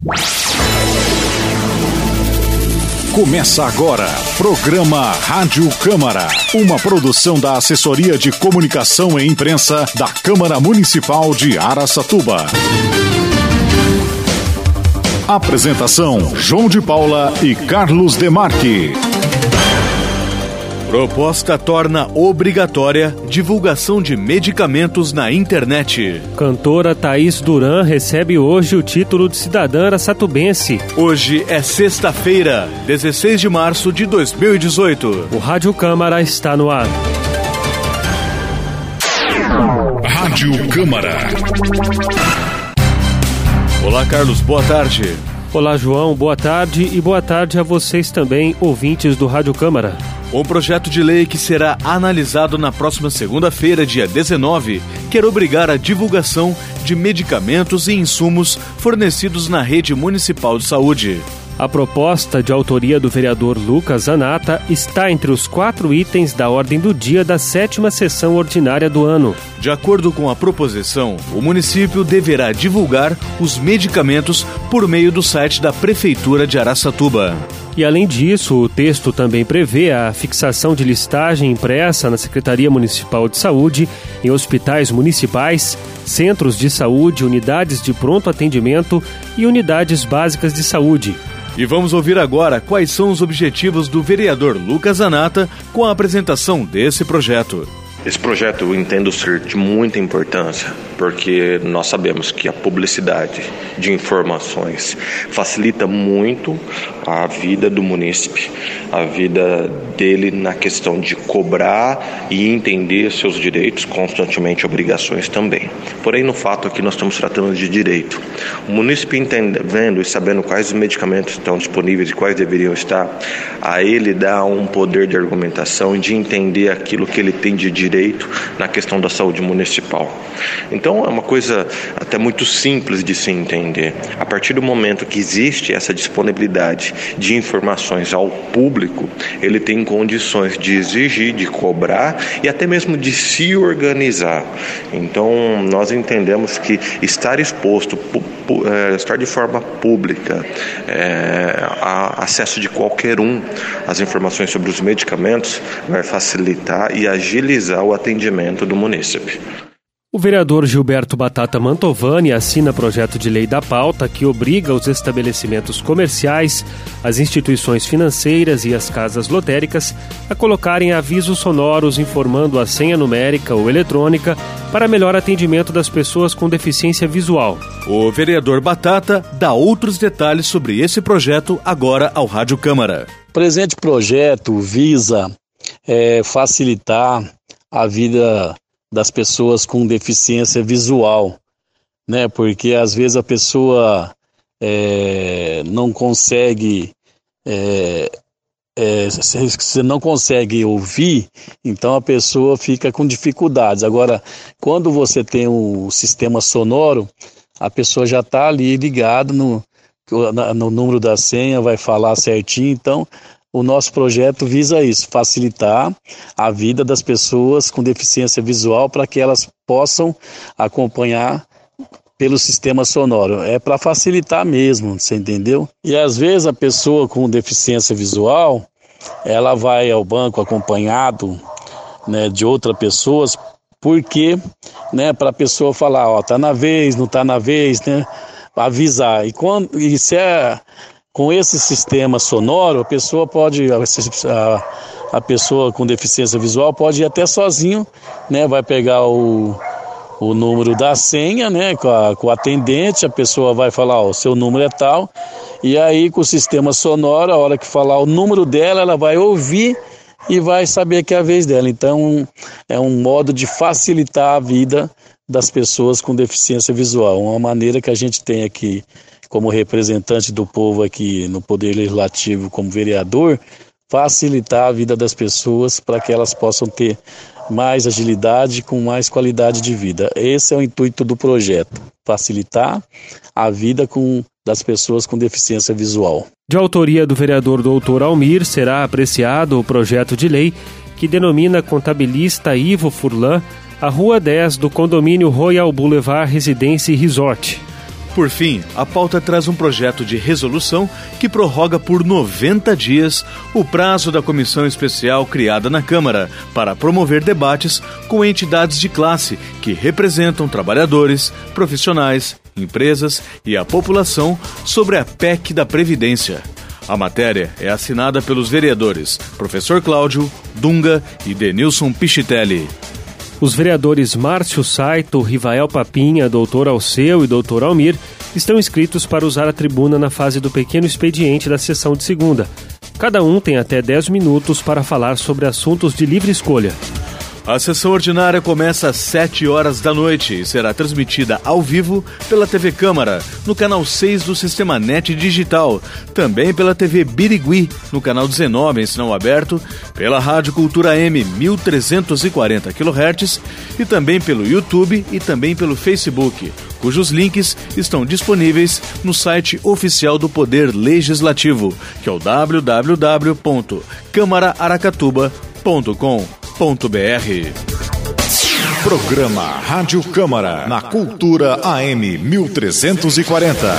Começa agora, programa Rádio Câmara, uma produção da Assessoria de Comunicação e Imprensa da Câmara Municipal de Araçatuba. Apresentação, João de Paula e Carlos Demarque. Proposta torna obrigatória divulgação de medicamentos na internet. Cantora Thaís Duran recebe hoje o título de cidadã araçatubense. Hoje é sexta-feira, 16 de março de 2018. O Rádio Câmara está no ar. Rádio Câmara. Olá, Carlos, boa tarde. Olá, João, boa tarde e boa tarde a vocês também, ouvintes do Rádio Câmara. Um projeto de lei que será analisado na próxima segunda-feira, dia 19, quer obrigar a divulgação de medicamentos e insumos fornecidos na rede municipal de saúde. A proposta, de autoria do vereador Lucas Zanata, está entre os 4 itens da ordem do dia da 7ª sessão ordinária do ano. De acordo com a proposição, o município deverá divulgar os medicamentos por meio do site da Prefeitura de Araçatuba. E além disso, o texto também prevê a fixação de listagem impressa na Secretaria Municipal de Saúde, em hospitais municipais, centros de saúde, unidades de pronto atendimento e unidades básicas de saúde. E vamos ouvir agora quais são os objetivos do vereador Lucas Zanata com a apresentação desse projeto. Esse projeto eu entendo ser de muita importância, porque nós sabemos que a publicidade de informações facilita muito a vida do munícipe, a vida dele na questão de cobrar e entender seus direitos, constantemente obrigações também. Porém, no fato aqui nós estamos tratando de direito. O munícipe entendendo e sabendo quais os medicamentos estão disponíveis e quais deveriam estar, a ele dá um poder de argumentação e de entender aquilo que ele tem de direito na questão da saúde municipal. Então é uma coisa até muito simples de se entender. A partir do momento que existe essa disponibilidade de informações ao público, ele tem condições de exigir, de cobrar e até mesmo de se organizar. Então nós entendemos que estar exposto, estar de forma pública, a acesso de qualquer um às informações sobre os medicamentos vai facilitar e agilizar o atendimento do munícipe. O vereador Gilberto Batata Mantovani assina projeto de lei da pauta que obriga os estabelecimentos comerciais, as instituições financeiras e as casas lotéricas a colocarem avisos sonoros informando a senha numérica ou eletrônica para melhor atendimento das pessoas com deficiência visual. O vereador Batata dá outros detalhes sobre esse projeto agora ao Rádio Câmara. O presente projeto visa facilitar a vida das pessoas com deficiência visual, né? Porque às vezes a pessoa não consegue se não consegue ouvir, então a pessoa fica com dificuldades. Agora, quando você tem um sistema sonoro, a pessoa já está ali ligada no número da senha, vai falar certinho. Então o nosso projeto visa isso, facilitar a vida das pessoas com deficiência visual para que elas possam acompanhar pelo sistema sonoro. É para facilitar mesmo, você entendeu? E às vezes a pessoa com deficiência visual, ela vai ao banco acompanhado, né, de outras pessoas, porque, né, para a pessoa falar, ó, tá na vez, não tá na vez, né, avisar. E se com esse sistema sonoro, a pessoa pode, a pessoa com deficiência visual pode ir até sozinho, né? Vai pegar o número da senha, né? Com o atendente, a pessoa vai falar, ó, o seu número é tal, e aí com o sistema sonoro, a hora que falar o número dela, ela vai ouvir e vai saber que é a vez dela. Então, é um modo de facilitar a vida das pessoas com deficiência visual, uma maneira que a gente tem aqui como representante do povo aqui no Poder Legislativo, como vereador, facilitar a vida das pessoas para que elas possam ter mais agilidade, com mais qualidade de vida. Esse é o intuito do projeto, facilitar a vida das pessoas com deficiência visual. De autoria do vereador Dr. Almir, será apreciado o projeto de lei que denomina contabilista Ivo Furlan a Rua 10 do condomínio Royal Boulevard Residência e Resort. Por fim, a pauta traz um projeto de resolução que prorroga por 90 dias o prazo da comissão especial criada na Câmara para promover debates com entidades de classe que representam trabalhadores, profissionais, empresas e a população sobre a PEC da Previdência. A matéria é assinada pelos vereadores Professor Cláudio, Dunga e Denilson Pichitelli. Os vereadores Márcio Saito, Rivael Papinha, Dr. Alceu e Dr. Almir estão inscritos para usar a tribuna na fase do pequeno expediente da sessão de segunda. Cada um tem até 10 minutos para falar sobre assuntos de livre escolha. A sessão ordinária começa às 7 horas da noite e será transmitida ao vivo pela TV Câmara, no canal 6 do Sistema NET Digital, também pela TV Birigui, no canal 19 em sinal aberto, pela Rádio Cultura M 1340 kHz e também pelo YouTube e também pelo Facebook, cujos links estão disponíveis no site oficial do Poder Legislativo, que é o www.câmaraaracatuba.com.br. Programa Rádio Câmara na Cultura AM 1340.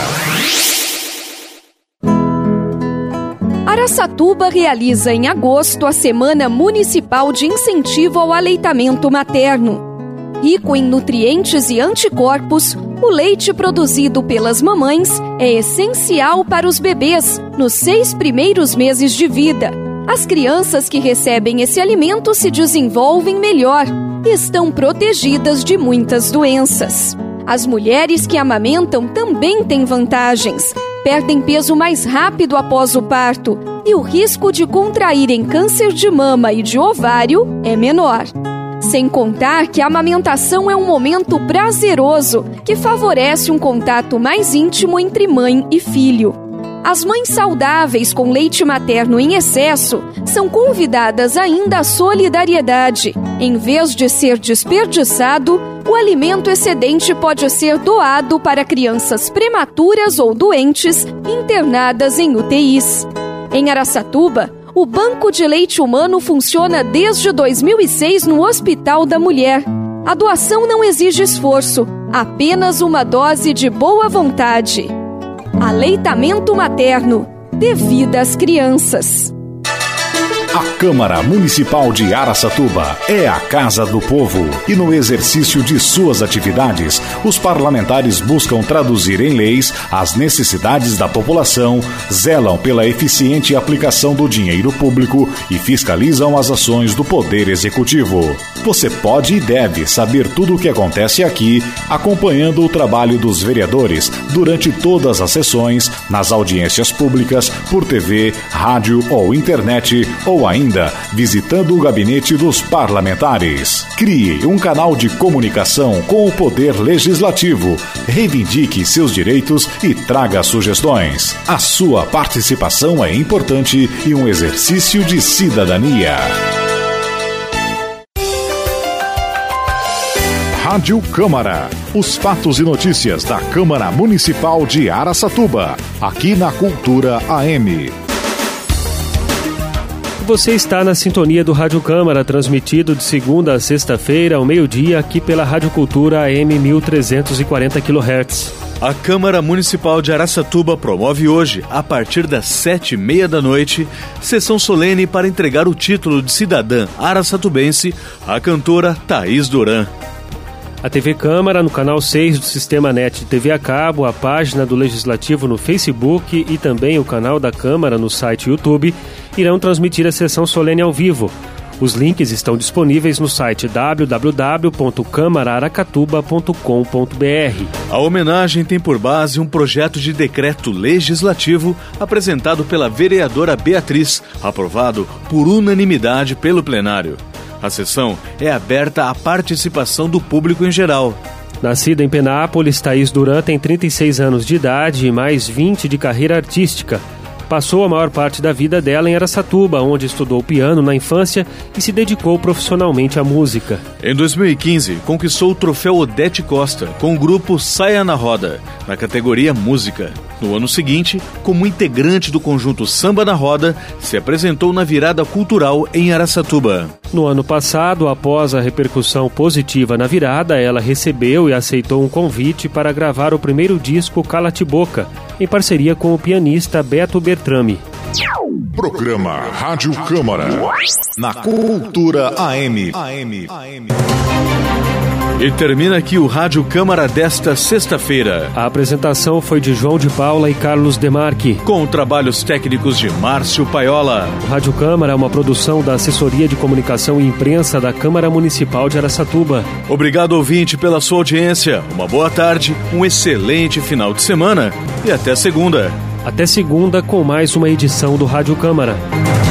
Araçatuba realiza em agosto a Semana Municipal de Incentivo ao Aleitamento Materno. Rico em nutrientes e anticorpos, o leite produzido pelas mamães é essencial para os bebês nos 6 primeiros meses de vida. As crianças que recebem esse alimento se desenvolvem melhor e estão protegidas de muitas doenças. As mulheres que amamentam também têm vantagens. Perdem peso mais rápido após o parto e o risco de contraírem câncer de mama e de ovário é menor. Sem contar que a amamentação é um momento prazeroso que favorece um contato mais íntimo entre mãe e filho. As mães saudáveis com leite materno em excesso são convidadas ainda à solidariedade. Em vez de ser desperdiçado, o alimento excedente pode ser doado para crianças prematuras ou doentes internadas em UTIs. Em Araçatuba, o Banco de Leite Humano funciona desde 2006 no Hospital da Mulher. A doação não exige esforço, apenas uma dose de boa vontade. Aleitamento materno, dê vida às crianças. A Câmara Municipal de Araçatuba é a Casa do Povo e no exercício de suas atividades, os parlamentares buscam traduzir em leis as necessidades da população, zelam pela eficiente aplicação do dinheiro público e fiscalizam as ações do Poder Executivo. Você pode e deve saber tudo o que acontece aqui, acompanhando o trabalho dos vereadores durante todas as sessões, nas audiências públicas, por TV, rádio ou internet, ou ainda visitando o gabinete dos parlamentares. Crie um canal de comunicação com o Poder Legislativo, reivindique seus direitos e traga sugestões. A sua participação é importante e um exercício de cidadania. Rádio Câmara. Os fatos e notícias da Câmara Municipal de Araçatuba, aqui na Cultura AM. Você está na sintonia do Rádio Câmara, transmitido de segunda a sexta-feira, ao meio-dia, aqui pela Rádio Cultura AM 1340 kHz. A Câmara Municipal de Araçatuba promove hoje, a partir das 7h30 da noite, sessão solene para entregar o título de cidadã araçatubense à cantora Thaís Duran. A TV Câmara, no canal 6 do Sistema NET TV a cabo, a página do Legislativo no Facebook e também o canal da Câmara no site YouTube, irão transmitir a sessão solene ao vivo. Os links estão disponíveis no site www.câmaraaracatuba.com.br. A homenagem tem por base um projeto de decreto legislativo apresentado pela vereadora Beatriz, aprovado por unanimidade pelo plenário. A sessão é aberta à participação do público em geral. Nascida em Penápolis, Thaís Duran tem 36 anos de idade e mais 20 de carreira artística. Passou a maior parte da vida dela em Araçatuba, onde estudou piano na infância e se dedicou profissionalmente à música. Em 2015, conquistou o troféu Odete Costa com o grupo Saia na Roda, na categoria Música. No ano seguinte, como integrante do conjunto Samba na Roda, se apresentou na Virada Cultural em Araçatuba. No ano passado, após a repercussão positiva na virada, ela recebeu e aceitou um convite para gravar o primeiro disco Cala-te Boca, em parceria com o pianista Beto Bertrami. Programa Rádio Câmara, na Cultura AM. E termina aqui o Rádio Câmara desta sexta-feira. A apresentação foi de João de Paula e Carlos Demarque, com trabalhos técnicos de Márcio Paiola. O Rádio Câmara é uma produção da Assessoria de Comunicação e Imprensa da Câmara Municipal de Araçatuba. Obrigado, ouvinte, pela sua audiência. Uma boa tarde, um excelente final de semana e até segunda. Até segunda com mais uma edição do Rádio Câmara.